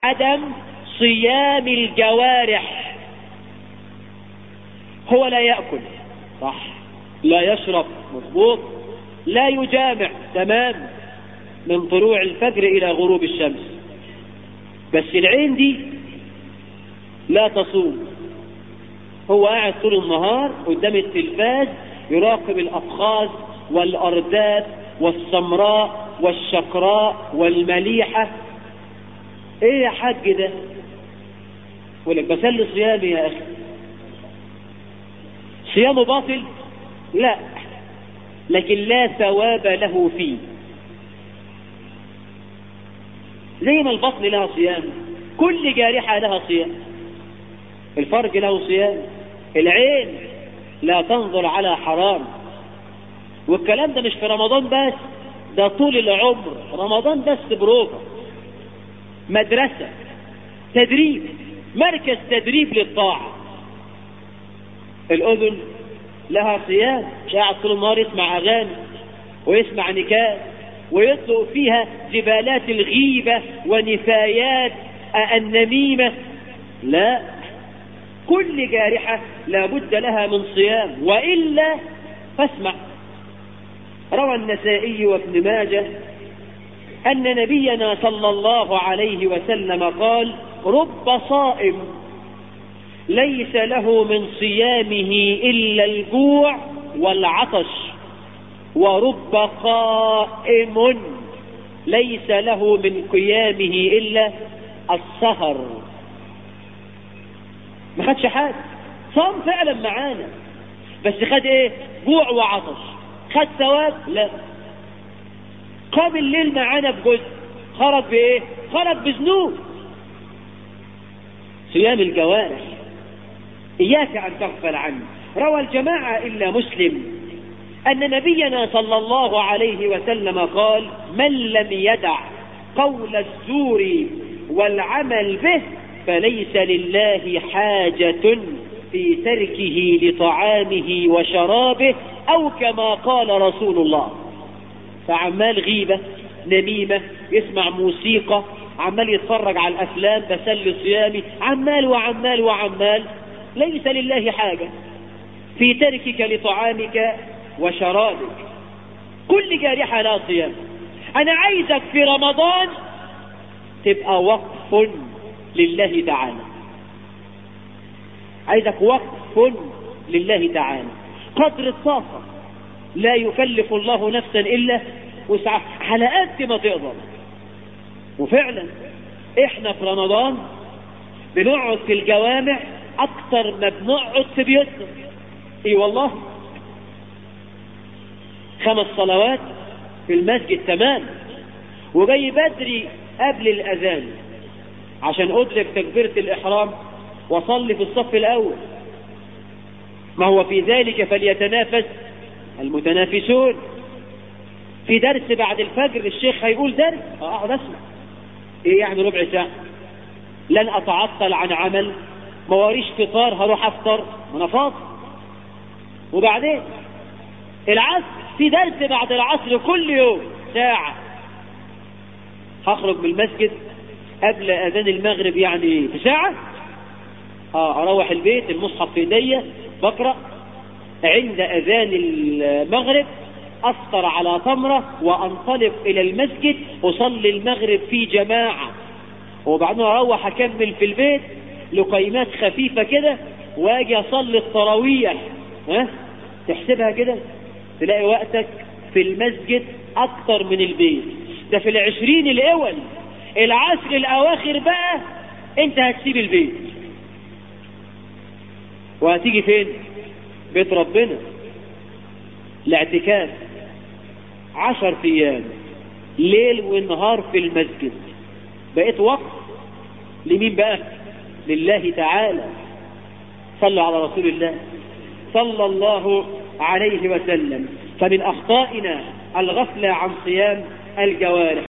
عدم صيام الجوارح. هو لا يأكل صح، لا يشرب مضبوط، لا يجامع تمام من طلوع الفجر إلى غروب الشمس، بس العين دي لا تصوم. هو قاعد طول النهار قدام التلفاز يراقب الأفخاذ والأردات والسمراء والشقراء والمليحة. ايه يا حاج ده؟ يقول لك بسلي صيامي يا اخي. صيامه باطل؟ لا، لكن لا ثواب له فيه. زي ما البطن لها صيام، كل جارحة لها صيام. الفرج له صيام، العين لا تنظر على حرام. والكلام ده مش في رمضان بس، ده طول العمر. رمضان بس بروفة، مدرسة، تدريب، مركز تدريب للطاعة. الأذن لها صيام، مش قاعد طول النهار يسمع أغاني ويسمع نكات ويطلق فيها جبالات الغيبة ونفايات النميمة. لا، كل جارحة لابد لها من صيام، وإلا فاسمع. روى النسائي وابن ماجه أن نبينا صلى الله عليه وسلم قال: رب صائم ليس له من صيامه إلا الجوع والعطش، ورب قائم ليس له من قيامه إلا السهر. ما خدش حاجة، صام فعلا معانا، بس خد ايه؟ جوع وعطش. خد ثواب؟ لا. قام الليل معانا بجزء، خرج بايه؟ خرج بذنوب. صيام الجوارح إياك أن تغفل عنه. روى الجماعة إلا مسلم أن نبينا صلى الله عليه وسلم قال: من لم يدع قول الزور والعمل به فليس لله حاجة في تركه لطعامه وشرابه، أو كما قال رسول الله. فعمال غيبة، نميمة، يسمع موسيقى، عمال يتفرج على الأفلام، بسلي صيامي، عمال وعمال وعمال، ليس لله حاجة في تركك لطعامك وشرابك. كل جارحة لا صيام. أنا عايزك في رمضان تبقى وقف لله تعالى، عايزك وقف لله تعالى قدر الطاقة. لا يكلف الله نفسا إلا وسعها، على قد ما تقدر. وفعلا احنا في رمضان بنقعد في الجوامع اكتر ما بنقعد في بيوتنا. اي والله، 5 صلوات في المسجد تمام، وجاي بدري قبل الأذان عشان أدرك تكبيرة الإحرام وصلي في الصف الأول. ما هو في ذلك فليتنافس المتنافسون. في درس بعد الفجر الشيخ هيقول درس، أقعد أسمع. إيه يعني ربع ساعة؟ لن أتعطل عن عمل، ما وريش فطار هروح أفطر، أنا فاضي. وبعدين العصر في درس بعد العصر كل يوم ساعة. هخرج من المسجد قبل أذان المغرب يعني في ساعة. أروح البيت، المصحف في ايديا بقرأ، عند أذان المغرب أفطر على تمرة وأنطلق إلى المسجد أصلي المغرب في جماعة، وبعدين أروح أكمل في البيت لقيمات خفيفة كده، وأجي أصلي التراويح. تحسبها كده تلاقي وقتك في المسجد أكتر من البيت. ده في 20 الأول، العشر الأواخر بقى أنت هتسيب البيت وهتيجي فين؟ بيت ربنا، الاعتكاف 10 أيام ليل ونهار في المسجد. بقيت وقت لمين بقى؟ لله تعالى. صلوا على رسول الله صلى الله عليه وسلم. فمن أخطائنا الغفلة عن صيام الجوارح.